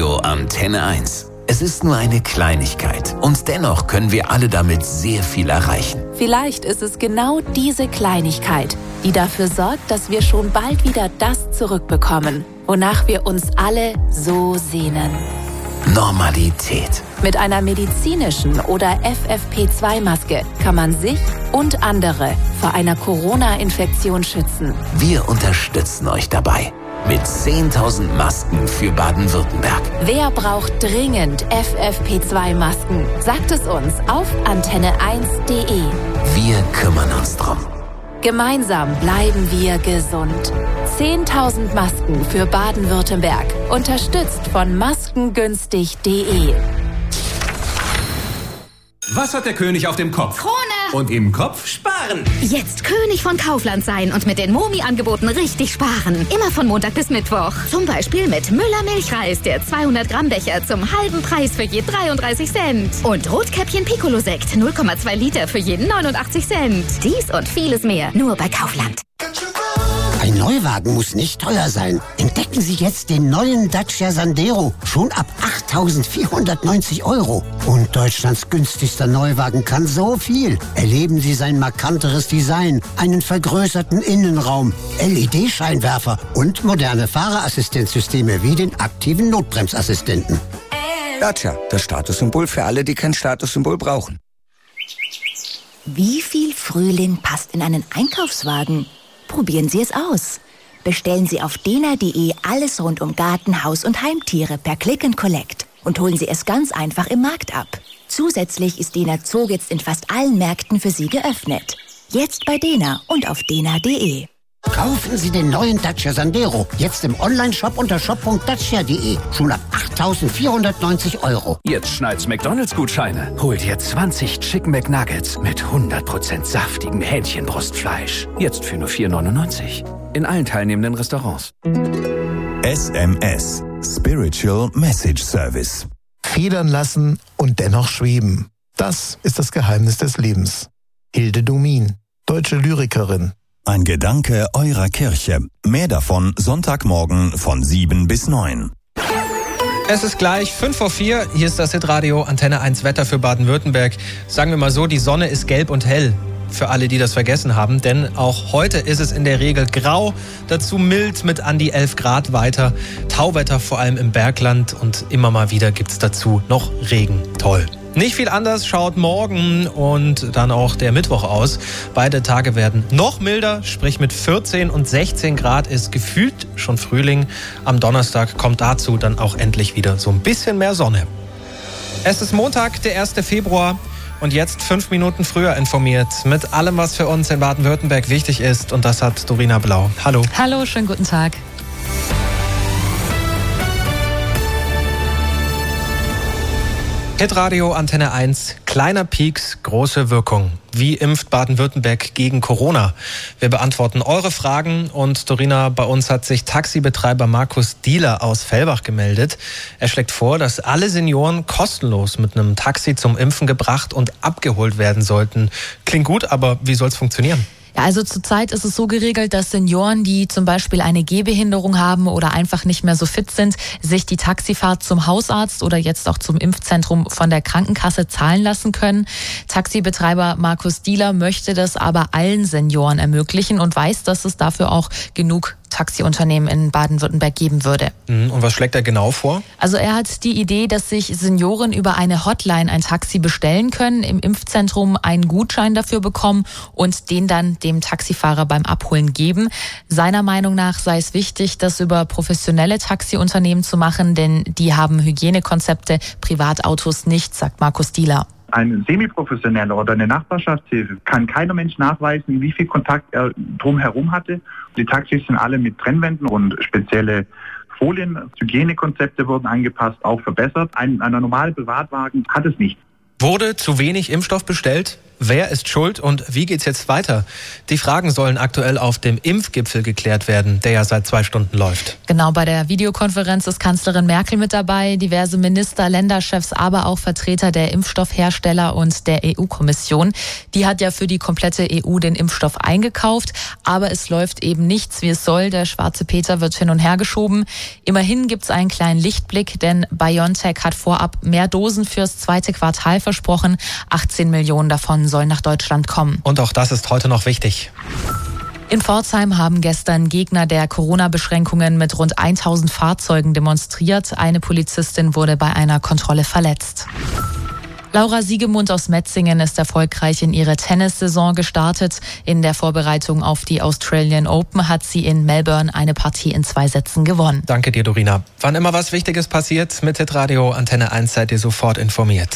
Hitradio Antenne 1. Es ist nur eine Kleinigkeit und dennoch können wir alle damit sehr viel erreichen. Vielleicht ist es genau diese Kleinigkeit, die dafür sorgt, dass wir schon bald wieder das zurückbekommen, wonach wir uns alle so sehnen. Normalität. Mit einer medizinischen oder FFP2-Maske kann man sich und andere vor einer Corona-Infektion schützen. Wir unterstützen euch dabei. Mit 10.000 Masken für Baden-Württemberg. Wer braucht dringend FFP2-Masken? Sagt es uns auf antenne1.de. Wir kümmern uns drum. Gemeinsam bleiben wir gesund. 10.000 Masken für Baden-Württemberg. Unterstützt von maskengünstig.de. Was hat der König auf dem Kopf? Krone! Und im Kopf? Sparen! Jetzt König von Kaufland sein und mit den Momi-Angeboten richtig sparen. Immer von Montag bis Mittwoch. Zum Beispiel mit Müller Milchreis, der 200 Gramm Becher zum halben Preis für je 33 Cent. Und Rotkäppchen Piccolo-Sekt, 0,2 Liter für jeden 89 Cent. Dies und vieles mehr, nur bei Kaufland. Ein Neuwagen muss nicht teuer sein. Entdecken Sie jetzt den neuen Dacia Sandero. Schon ab 8.490 €. Und Deutschlands günstigster Neuwagen kann so viel. Erleben Sie sein markanteres Design, einen vergrößerten Innenraum, LED-Scheinwerfer und moderne Fahrerassistenzsysteme wie den aktiven Notbremsassistenten. Dacia, das Statussymbol für alle, die kein Statussymbol brauchen. Wie viel Frühling passt in einen Einkaufswagen? Probieren Sie es aus. Bestellen Sie auf dena.de alles rund um Garten, Haus und Heimtiere per Click and Collect und holen Sie es ganz einfach im Markt ab. Zusätzlich ist Dena Zoo jetzt in fast allen Märkten für Sie geöffnet. Jetzt bei Dena und auf dena.de. Kaufen Sie den neuen Dacia Sandero jetzt im Onlineshop unter shop.dacia.de. Schon ab 8.490 €. Jetzt schneit's McDonalds-Gutscheine. Hol dir 20 Chicken McNuggets mit 100% saftigem Hähnchenbrustfleisch. Jetzt für nur 4,99. In allen teilnehmenden Restaurants. SMS. Spiritual Message Service. Federn lassen und dennoch schweben. Das ist das Geheimnis des Lebens. Hilde Domin, deutsche Lyrikerin. Ein Gedanke eurer Kirche. Mehr davon Sonntagmorgen von 7 bis 9. Es ist gleich 5:04 Uhr. Hier ist das Hitradio Antenne 1 Wetter für Baden-Württemberg. Sagen wir mal so, die Sonne ist gelb und hell. Für alle, die das vergessen haben. Denn auch heute ist es in der Regel grau. Dazu mild mit an die 11 Grad weiter. Tauwetter vor allem im Bergland. Und immer mal wieder gibt es dazu noch Regen. Toll. Nicht viel anders schaut morgen und dann auch der Mittwoch aus. Beide Tage werden noch milder, sprich mit 14 und 16 Grad ist gefühlt schon Frühling. Am Donnerstag kommt dazu dann auch endlich wieder so ein bisschen mehr Sonne. Es ist Montag, der 1. Februar und jetzt 5 Minuten früher informiert mit allem, was für uns in Baden-Württemberg wichtig ist. Und das hat Dorina Blau. Hallo. Hallo, schönen guten Tag. Hitradio Antenne 1, kleiner Pieks, große Wirkung. Wie impft Baden-Württemberg gegen Corona? Wir beantworten eure Fragen und Dorina, bei uns hat sich Taxibetreiber Markus Dieler aus Fellbach gemeldet. Er schlägt vor, dass alle Senioren kostenlos mit einem Taxi zum Impfen gebracht und abgeholt werden sollten. Klingt gut, aber wie soll es funktionieren? Ja, also zurzeit ist es so geregelt, dass Senioren, die zum Beispiel eine Gehbehinderung haben oder einfach nicht mehr so fit sind, sich die Taxifahrt zum Hausarzt oder jetzt auch zum Impfzentrum von der Krankenkasse zahlen lassen können. Taxibetreiber Markus Dieler möchte das aber allen Senioren ermöglichen und weiß, dass es dafür auch genug Taxiunternehmen in Baden-Württemberg geben würde. Und was schlägt er genau vor? Also er hat die Idee, dass sich Senioren über eine Hotline ein Taxi bestellen können, im Impfzentrum einen Gutschein dafür bekommen und den dann dem Taxifahrer beim Abholen geben. Seiner Meinung nach sei es wichtig, das über professionelle Taxiunternehmen zu machen, denn die haben Hygienekonzepte, Privatautos nicht, sagt Markus Dieler. Ein Semiprofessioneller oder eine Nachbarschaftshilfe kann keiner Mensch nachweisen, wie viel Kontakt er drumherum hatte. Die Taxis sind alle mit Trennwänden und spezielle Folien. Hygienekonzepte wurden angepasst, auch verbessert. Ein normale Privatwagen hat es nicht. Wurde zu wenig Impfstoff bestellt? Wer ist schuld und wie geht's jetzt weiter? Die Fragen sollen aktuell auf dem Impfgipfel geklärt werden, der ja seit 2 Stunden läuft. Genau, bei der Videokonferenz ist Kanzlerin Merkel mit dabei, diverse Minister, Länderchefs, aber auch Vertreter der Impfstoffhersteller und der EU-Kommission. Die hat ja für die komplette EU den Impfstoff eingekauft, aber es läuft eben nichts, wie es soll. Der schwarze Peter wird hin und her geschoben. Immerhin gibt's einen kleinen Lichtblick, denn BioNTech hat vorab mehr Dosen fürs 2. Quartal versprochen. 18 Millionen davon sollen nach Deutschland kommen. Und auch das ist heute noch wichtig. In Pforzheim haben gestern Gegner der Corona-Beschränkungen mit rund 1000 Fahrzeugen demonstriert. Eine Polizistin wurde bei einer Kontrolle verletzt. Laura Siegemund aus Metzingen ist erfolgreich in ihre Tennissaison gestartet. In der Vorbereitung auf die Australian Open hat sie in Melbourne eine Partie in 2 Sätzen gewonnen. Danke dir, Dorina. Wann immer was Wichtiges passiert, mit Hitradio Antenne 1 seid ihr sofort informiert.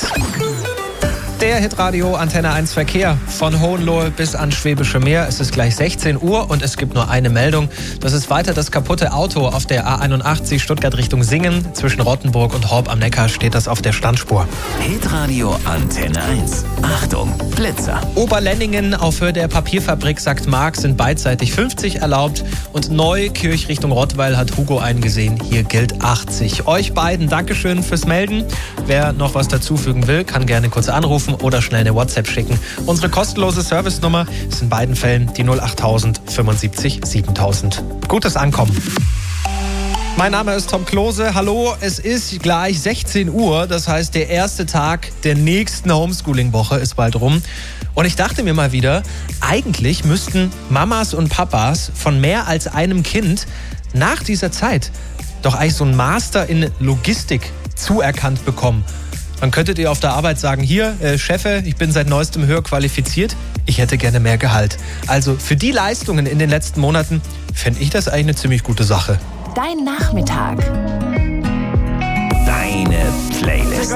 Der Hitradio Antenne 1 Verkehr von Hohenlohe bis ans Schwäbische Meer. Es ist gleich 16 Uhr und es gibt nur eine Meldung. Das ist weiter das kaputte Auto auf der A81 Stuttgart Richtung Singen. Zwischen Rottenburg und Horb am Neckar steht das auf der Standspur. Hitradio Antenne 1. Achtung, Blitzer. Oberlenningen auf Höhe der Papierfabrik St. Mark sind beidseitig 50 erlaubt. Und Neukirch Richtung Rottweil hat Hugo eingesehen. Hier gilt 80. Euch beiden Dankeschön fürs Melden. Wer noch was dazufügen will, kann gerne kurz anrufen oder schnell eine WhatsApp schicken. Unsere kostenlose Servicenummer ist in beiden Fällen die 08000 75 7000. Gutes Ankommen. Mein Name ist Tom Klose. Hallo, es ist gleich 16 Uhr. Das heißt, der erste Tag der nächsten Homeschooling-Woche ist bald rum. Und ich dachte mir mal wieder, eigentlich müssten Mamas und Papas von mehr als einem Kind nach dieser Zeit doch eigentlich so einen Master in Logistik zuerkannt bekommen. Dann könntet ihr auf der Arbeit sagen, hier, Chefe, ich bin seit neuestem höher qualifiziert, ich hätte gerne mehr Gehalt. Also für die Leistungen in den letzten Monaten fände ich das eigentlich eine ziemlich gute Sache. Dein Nachmittag. Deine Playlist.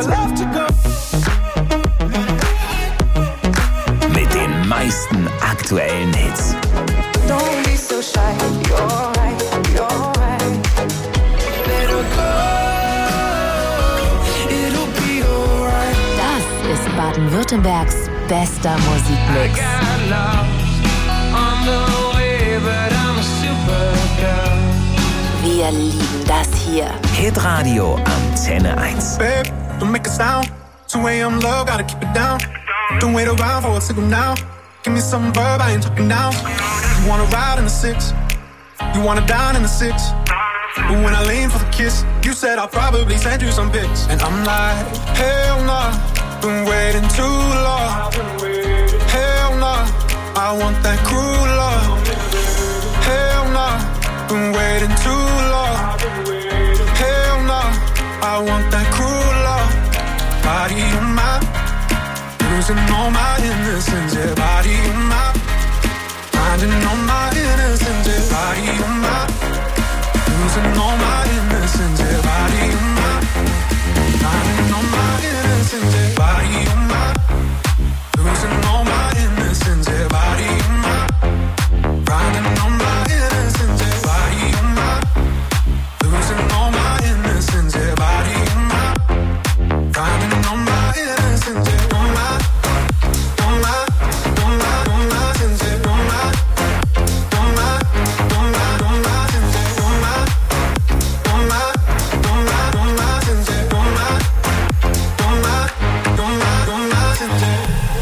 Mit den meisten aktuellen Hits. Don't be so shy, you're right, you're right. Better go, it'll be alright. Das ist Baden-Württembergs bester Musikmix. Wir lieben das hier. Hitradio Antenne 1. Babe, don't make a sound. 2 a.m. love, gotta keep it down. Don't wait around for a signal now. Give me some verb, I ain't talking now. You wanna ride in the 6, you wanna dine in the 6. But when I lean for the kiss, you said I'll probably send you some pics. And I'm like, hell nah, been waiting too long. Hell nah, I want that cruel love. Hell nah, been waiting too long. Hell nah, I want that cruel love. Body on my, losing all my innocence. Yeah, body on my, finding all my innocence. Yeah, body on my, losing all my innocence. Yeah, body on my, finding all my innocence. Yeah, body on my, losing all my innocence. Yeah, body on my, finding all my innocence. Yeah, body on my, losing all my innocence. Yeah, body on my, finding all my innocence. Yeah, on my, on my, on my, on my innocence. Yeah, on my, on my, on my, on my innocence. Yeah, on my, on my, on my, on my innocence. Yeah, on my, on my, on my, on my innocence.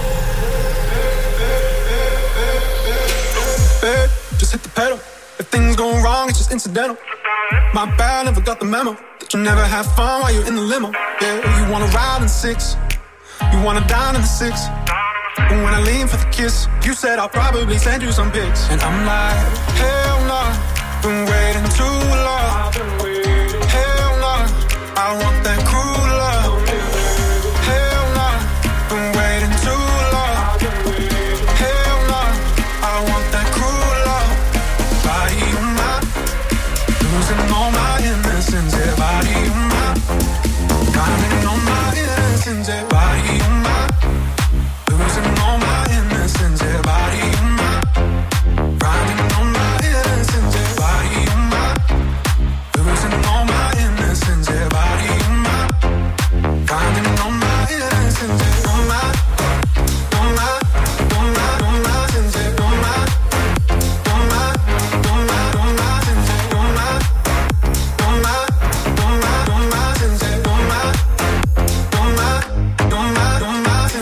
Babe, just hit the pedal. If things go wrong, it's just incidental. My bad, never got the memo that you never have fun while you're in the limo. Yeah, you wanna ride in 6, you wanna dine in the 6. But when I lean for the kiss, you said I'll probably send you some pics. And I'm like, hell nah, been waiting too long. Hell nah, I want that cruel